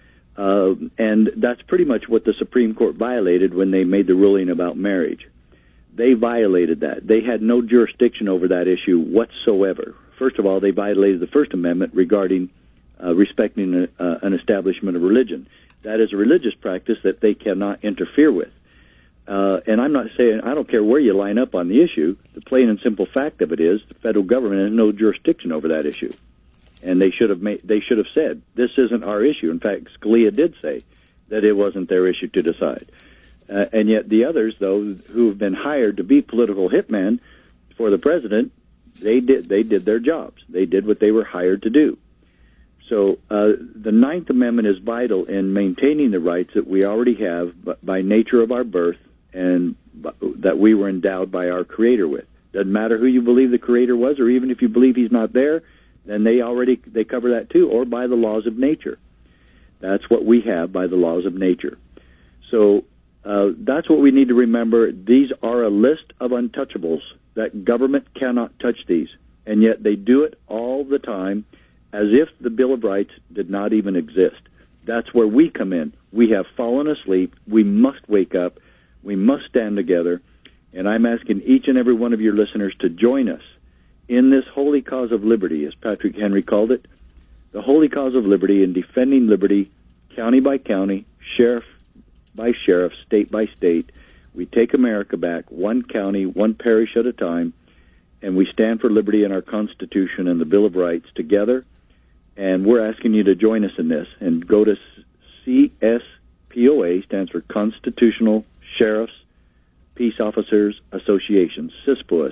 B: And that's pretty much what the Supreme Court violated when they made the ruling about marriage. They violated that. They had no jurisdiction over that issue whatsoever. First of all, they violated the First Amendment regarding respecting an establishment of religion. That is a religious practice that they cannot interfere with. And I'm not saying, I don't care where you line up on the issue. The plain and simple fact of it is the federal government has no jurisdiction over that issue. And they should have said, this isn't our issue. In fact, Scalia did say that it wasn't their issue to decide. And yet the others, though, who have been hired to be political hitmen for the president, they did their jobs. They did what they were hired to do. So the Ninth Amendment is vital in maintaining the rights that we already have by nature of our birth and that we were endowed by our Creator with. Doesn't matter who you believe the Creator was, or even if you believe He's not there, then they cover that too, or by the laws of nature. That's what we have by the laws of nature. So that's what we need to remember. These are a list of untouchables, that government cannot touch these, and yet they do it all the time as if the Bill of Rights did not even exist. That's where we come in. We have fallen asleep. We must wake up. We must stand together. And I'm asking each and every one of your listeners to join us in this holy cause of liberty, as Patrick Henry called it, the holy cause of liberty, in defending liberty, county by county, sheriff by sheriff, state by state. We take America back, one county, one parish at a time, and we stand for liberty in our Constitution and the Bill of Rights together. And we're asking you to join us in this. And go to CSPOA, stands for Constitutional Sheriffs Peace Officers Association, CSPOA,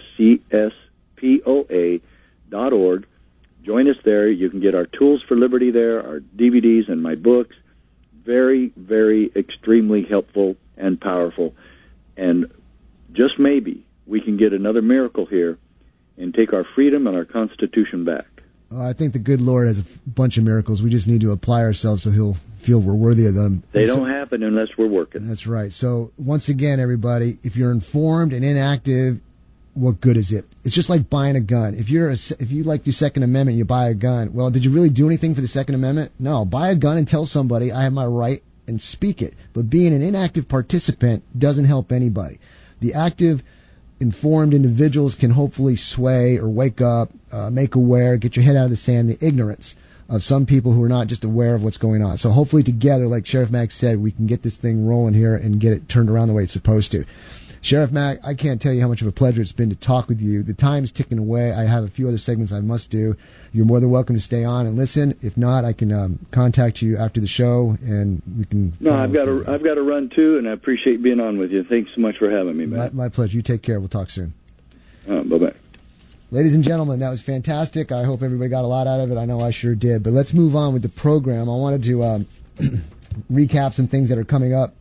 B: CSPOA.org. Join us there. You can get our Tools for Liberty there, our DVDs and my books. Very, very extremely helpful and powerful. And just maybe we can get another miracle here and take our freedom and our Constitution back.
A: I think the good Lord has a bunch of miracles. We just need to apply ourselves so He'll feel we're worthy of them.
B: They don't happen unless we're working.
A: That's right. So once again, everybody, if you're informed and inactive, what good is it? It's just like buying a gun. If you like the Second Amendment, you buy a gun. Well, did you really do anything for the Second Amendment? No. Buy a gun and tell somebody I have my right and speak it. But being an inactive participant doesn't help anybody. The active, informed individuals can hopefully sway or wake up, make aware, get your head out of the sand, the ignorance of some people who are not just aware of what's going on. So hopefully together, like Sheriff Mack said, we can get this thing rolling here and get it turned around the way it's supposed to. Sheriff Mack, I can't tell you how much of a pleasure it's been to talk with you. The time's ticking away. I have a few other segments I must do. You're more than welcome to stay on and listen. If not, I can contact you after the show, and we can...
B: No, I've got to run, too, and I appreciate being on with you. Thanks so much for having me, man.
A: My pleasure. You take care. We'll talk soon.
B: Bye-bye.
A: Ladies and gentlemen, that was fantastic. I hope everybody got a lot out of it. I know I sure did. But let's move on with the program. I wanted to recap some things that are coming up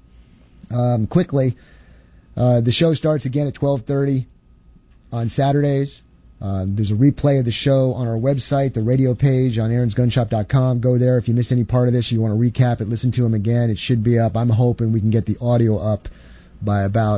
A: quickly. The show starts again at 12:30 on Saturdays. There's a replay of the show on our website, the radio page on aaronsgunshop.com. Go there. If you missed any part of this, you want to recap it, listen to them again. It should be up. I'm hoping we can get the audio up by about,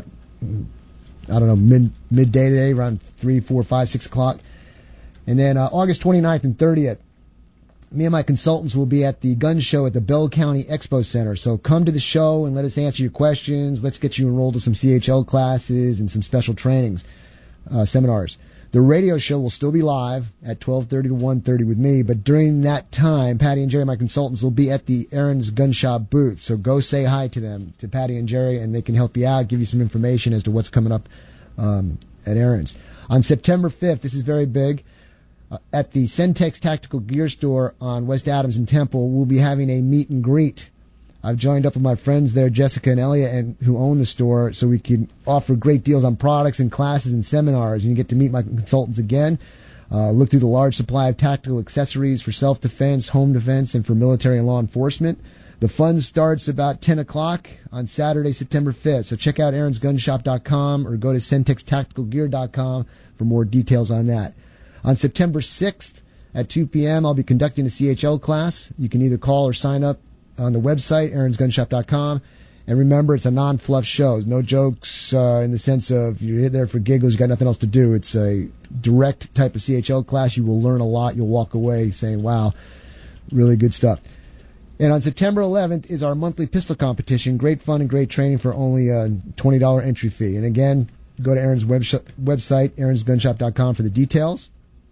A: I don't know, midday today, around 3, 4, 5, 6 o'clock. And then August 29th and 30th, me and my consultants will be at the gun show at the Bell County Expo Center. So come to the show and let us answer your questions. Let's get you enrolled in some CHL classes and some special trainings, seminars. The radio show will still be live at 12:30 to 1:30 with me, but during that time, Patty and Jerry, my consultants, will be at the Aaron's Gun Shop booth. So go say hi to them, to Patty and Jerry, and they can help you out, give you some information as to what's coming up at Aaron's. On September 5th, this is very big, at the Centex Tactical Gear Store on West Adams and Temple, we'll be having a meet and greet. I've joined up with my friends there, Jessica and Elliot, who own the store, so we can offer great deals on products and classes and seminars. And you get to meet my consultants again, look through the large supply of tactical accessories for self-defense, home defense, and for military and law enforcement. The fun starts about 10 o'clock on Saturday, September 5th. So check out aaronsgunshop.com or go to centextacticalgear.com for more details on that. On September 6th at 2 p.m., I'll be conducting a CHL class. You can either call or sign up on the website, aaronsgunshop.com. And remember, it's a non-fluff show. No jokes in the sense of you're there for giggles, you got nothing else to do. It's a direct type of CHL class. You will learn a lot. You'll walk away saying, wow, really good stuff. And on September 11th is our monthly pistol competition. Great fun and great training for only a $20 entry fee. And again, go to Aaron's website, aaronsgunshop.com for the details.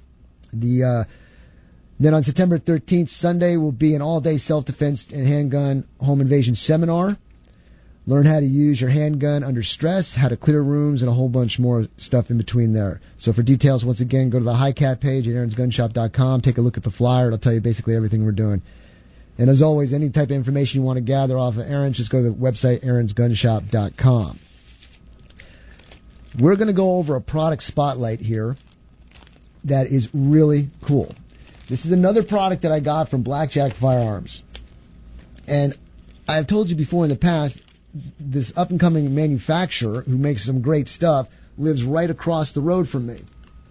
A: Then on September 13th, Sunday, will be an all-day self-defense and handgun home invasion seminar. Learn how to use your handgun under stress, how to clear rooms, and a whole bunch more stuff in between there. So for details, once again, go to the HiCat page at aaronsgunshop.com. Take a look at the flyer. It'll tell you basically everything we're doing. And as always, any type of information you want to gather off of Aaron's, just go to the website, aaronsgunshop.com. We're going to go over a product spotlight here that is really cool. This is another product that I got from Blackjack Firearms. And I've told you before in the past, this up-and-coming manufacturer who makes some great stuff lives right across the road from me.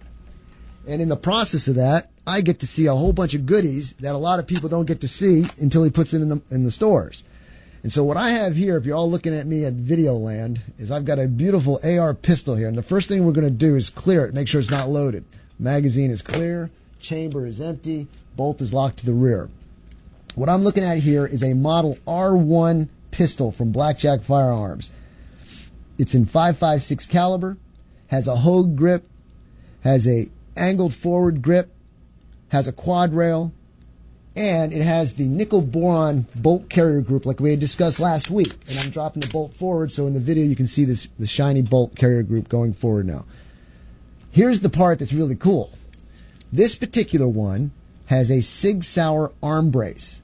A: And in the process of that, I get to see a whole bunch of goodies that a lot of people don't get to see until he puts it in the stores. And so what I have here, if you're all looking at me at Videoland, is I've got a beautiful AR pistol here. And the first thing we're going to do is clear it, make sure it's not loaded. Magazine is clear, chamber is empty, bolt is locked to the rear. What I'm looking at here is a model R1 pistol from Blackjack Firearms. It's in .556 caliber, has a Hogue grip, has a angled forward grip, has a quad rail, and it has the nickel boron bolt carrier group like we had discussed last week. And I'm dropping the bolt forward, so in the video you can see the shiny bolt carrier group going forward now. Here's the part that's really cool. This particular one has a Sig Sauer arm brace.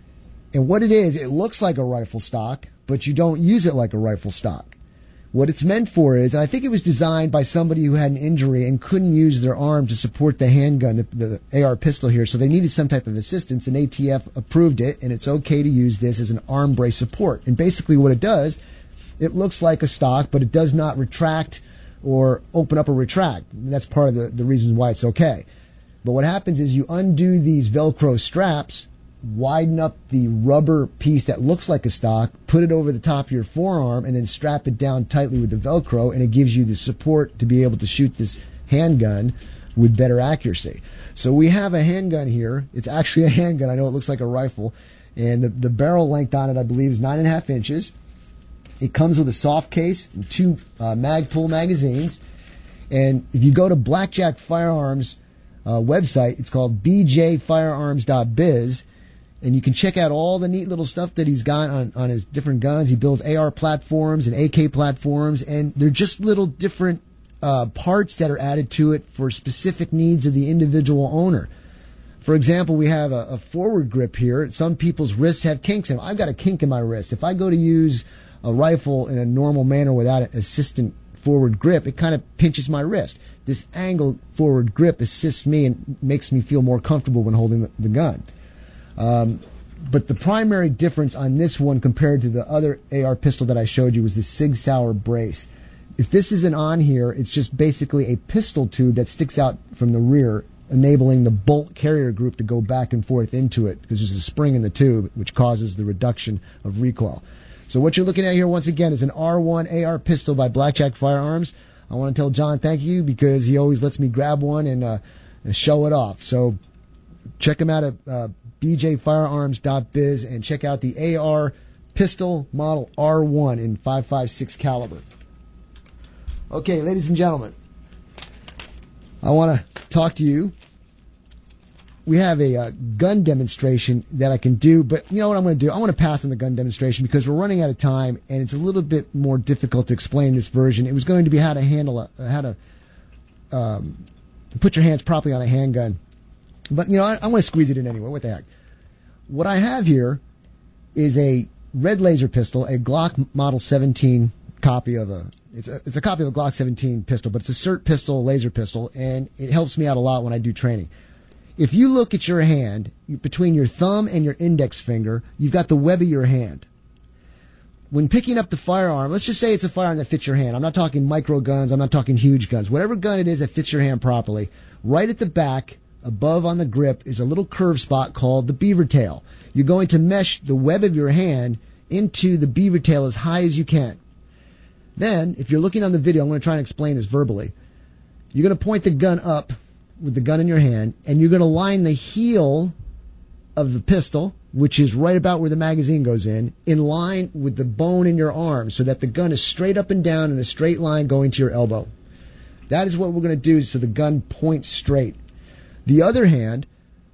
A: And what it is, it looks like a rifle stock, but you don't use it like a rifle stock. What it's meant for is, and I think it was designed by somebody who had an injury and couldn't use their arm to support the handgun, the AR pistol here, so they needed some type of assistance, and ATF approved it, and it's okay to use this as an arm brace support. And basically what it does, it looks like a stock, but it does not retract or open up or retract. And that's part of the reason why it's okay. But what happens is you undo these Velcro straps, widen up the rubber piece that looks like a stock, put it over the top of your forearm, and then strap it down tightly with the Velcro, and it gives you the support to be able to shoot this handgun with better accuracy. So we have a handgun here. It's actually a handgun. I know it looks like a rifle. And the barrel length on it, I believe, is 9.5 inches. It comes with a soft case and two Magpul magazines. And if you go to Blackjack Firearms website, it's called bjfirearms.biz. And you can check out all the neat little stuff that he's got on his different guns. He builds AR platforms and AK platforms, and they're just little different parts that are added to it for specific needs of the individual owner. For example, we have a forward grip here. Some people's wrists have kinks in them. I've got a kink in my wrist. If I go to use a rifle in a normal manner without an assistant forward grip, it kind of pinches my wrist. This angled forward grip assists me and makes me feel more comfortable when holding the gun. But the primary difference on this one compared to the other AR pistol that I showed you was the Sig Sauer brace. If this isn't on here, it's just basically a pistol tube that sticks out from the rear, enabling the bolt carrier group to go back and forth into it because there's a spring in the tube which causes the reduction of recoil. So what you're looking at here once again is an R1 AR pistol by Blackjack Firearms. I want to tell John thank you because he always lets me grab one and show it off. So check him out at bjfirearms.biz and check out the AR pistol model R1 in .556 caliber. Okay, ladies and gentlemen, I want to talk to you. We have a gun demonstration that I can do, but you know what I'm going to do? I want to pass on the gun demonstration because we're running out of time, and it's a little bit more difficult to explain this version. It was going to be how to handle how to put your hands properly on a handgun. But, you know, I want to squeeze it in anyway. What the heck? What I have here is a red laser pistol, a Glock Model 17 copy of it's a copy of a Glock 17 pistol, but it's a SIRT pistol, laser pistol, and it helps me out a lot when I do training. If you look at your hand, between your thumb and your index finger, you've got the web of your hand. When picking up the firearm, let's just say it's a firearm that fits your hand. I'm not talking micro guns. I'm not talking huge guns. Whatever gun it is that fits your hand properly, right at the back, above on the grip, is a little curve spot called the beaver tail. You're going to mesh the web of your hand into the beaver tail as high as you can. Then, if you're looking on the video, I'm going to try and explain this verbally. You're going to point the gun up with the gun in your hand, and you're going to line the heel of the pistol, which is right about where the magazine goes in line with the bone in your arm so that the gun is straight up and down in a straight line going to your elbow. That is what we're going to do so the gun points straight. The other hand,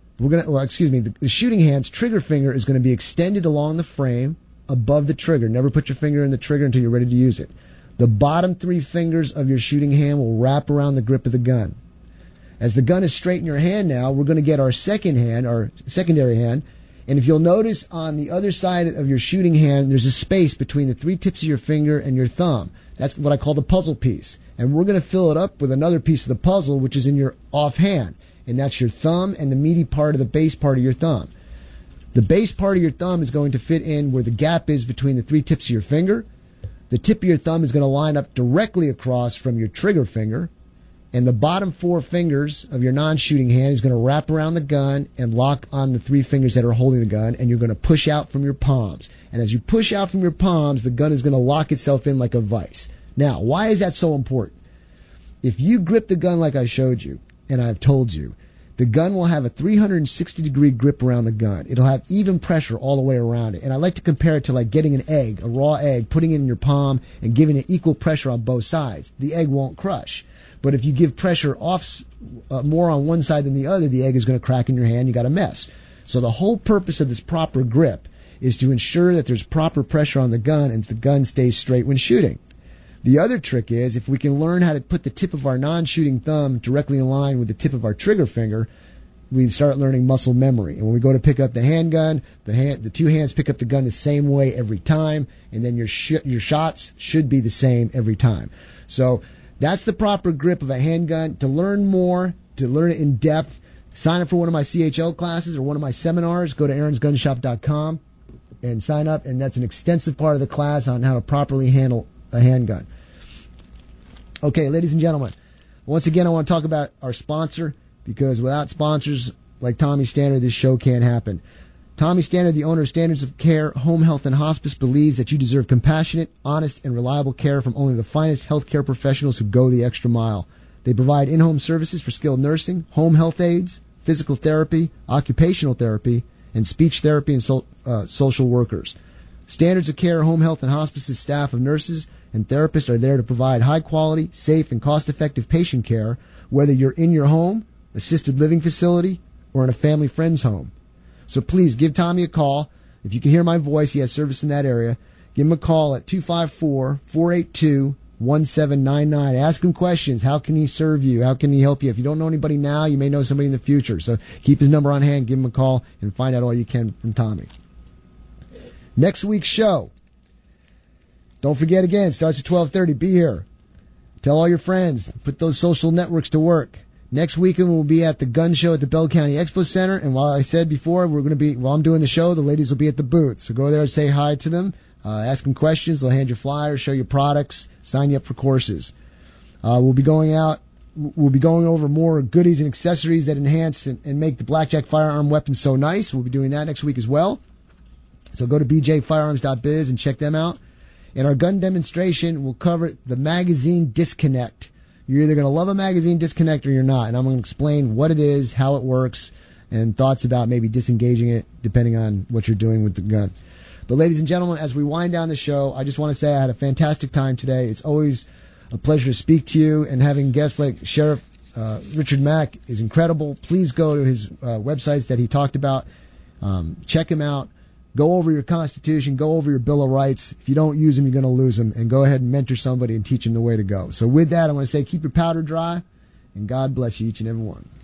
A: the shooting hand's trigger finger is going to be extended along the frame above the trigger. Never put your finger in the trigger until you're ready to use it. The bottom three fingers of your shooting hand will wrap around the grip of the gun. As the gun is straight in your hand now, we're going to get our second hand, our secondary hand, and if you'll notice on the other side of your shooting hand, there's a space between the three tips of your finger and your thumb. That's what I call the puzzle piece. And we're going to fill it up with another piece of the puzzle, which is in your offhand. And that's your thumb and the meaty part of the base part of your thumb. The base part of your thumb is going to fit in where the gap is between the three tips of your finger, The tip of your thumb is going to line up directly across from your trigger finger, and the bottom 4 fingers of your non-shooting hand is going to wrap around the gun and lock on the 3 fingers that are holding the gun, and you're going to push out from your palms. And as you push out from your palms, the gun is going to lock itself in like a vise. Now, why is that so important? If you grip the gun like I showed you, and I've told you, the gun will have a 360-degree grip around the gun. It'll have even pressure all the way around it. And I like to compare it to like getting an egg, a raw egg, putting it in your palm and giving it equal pressure on both sides. The egg won't crush. But if you give pressure off more on one side than the other, the egg is going to crack in your hand. You got a mess. So the whole purpose of this proper grip is to ensure that there's proper pressure on the gun and the gun stays straight when shooting. The other trick is if we can learn how to put the tip of our non-shooting thumb directly in line with the tip of our trigger finger, we start learning muscle memory. And when we go to pick up the handgun, the 2 hands pick up the gun the same way every time, and then your shots should be the same every time. So that's the proper grip of a handgun. To learn more, to learn it in depth, sign up for one of my CHL classes or one of my seminars. Go to aaronsgunshop.com and sign up, and that's an extensive part of the class on how to properly handle a handgun. Okay, ladies and gentlemen, once again, I want to talk about our sponsor, because without sponsors like Tommy Standard, this show can't happen. Tommy Standard, the owner of Standards of Care, Home Health and Hospice, believes that you deserve compassionate, honest, and reliable care from only the finest healthcare professionals who go the extra mile. They provide in-home services for skilled nursing, home health aides, physical therapy, occupational therapy, and speech therapy and social workers. Standards of Care, Home Health and Hospice's staff of nurses and therapists are there to provide high-quality, safe, and cost-effective patient care, whether you're in your home, assisted living facility, or in a family friend's home. So please give Tommy a call. If you can hear my voice, he has service in that area. Give him a call at 254-482-1799. Ask him questions. How can he serve you? How can he help you? If you don't know anybody now, you may know somebody in the future. So keep his number on hand, give him a call, and find out all you can from Tommy. Next week's show. Don't forget again, starts at 12:30. Be here. Tell all your friends. Put those social networks to work. Next weekend we'll be at the gun show at the Bell County Expo Center. And while I said before, while I'm doing the show, the ladies will be at the booth. So go there and say hi to them. Ask them questions. They'll hand you flyers, show you products, sign you up for courses. We'll be going over more goodies and accessories that enhance and make the Blackjack firearm weapon so nice. We'll be doing that next week as well. So go to bjfirearms.biz and check them out. In our gun demonstration, we'll cover the magazine disconnect. You're either going to love a magazine disconnect or you're not. And I'm going to explain what it is, how it works, and thoughts about maybe disengaging it depending on what you're doing with the gun. But ladies and gentlemen, as we wind down the show, I just want to say I had a fantastic time today. It's always a pleasure to speak to you, and having guests like Sheriff Richard Mack is incredible. Please go to his websites that he talked about. Check him out. Go over your Constitution. Go over your Bill of Rights. If you don't use them, you're going to lose them. And go ahead and mentor somebody and teach them the way to go. So with that, I want to say keep your powder dry, and God bless you, each and every one.